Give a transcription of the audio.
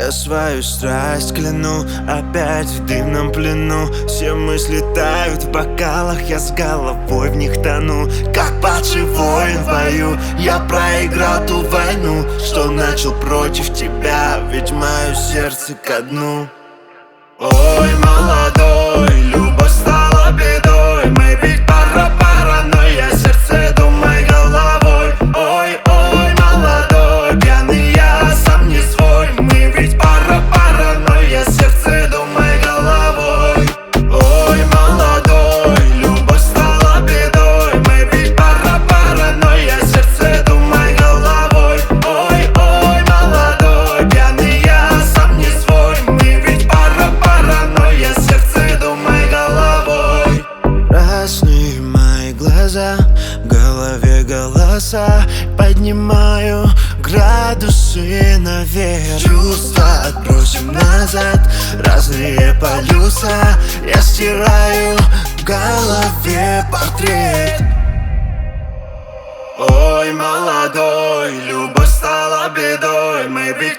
Я свою страсть кляну, опять в дымном плену. Все мысли тают в бокалах, я с головой в них тону. Как падший воин в бою, я проиграл ту войну, что начал против тебя, ведь мое сердце ко дну. Ой, молодой, любовь стала бедой. Мы ведь пара-пара, но я сердце думай головой. Ой, ой, молодой, пьяный я сам не свой. Мы ведь пара-пара, но я сердце думай головой. Ой, молодой, любовь стала бедой. Мы ведь пара-пара, но я сердце думай головой. Ой, ой, молодой, пьяный я сам не свой. Мы ведь пара-пара, но я сердце думай головой. Красные мои глаза, в голове голоса. Поднимаю градусы наверх. Чувства отбросим назад, разные полюса. Я стираю в голове портрет. Ой, молодой, любовь стала бедой. Мы ведь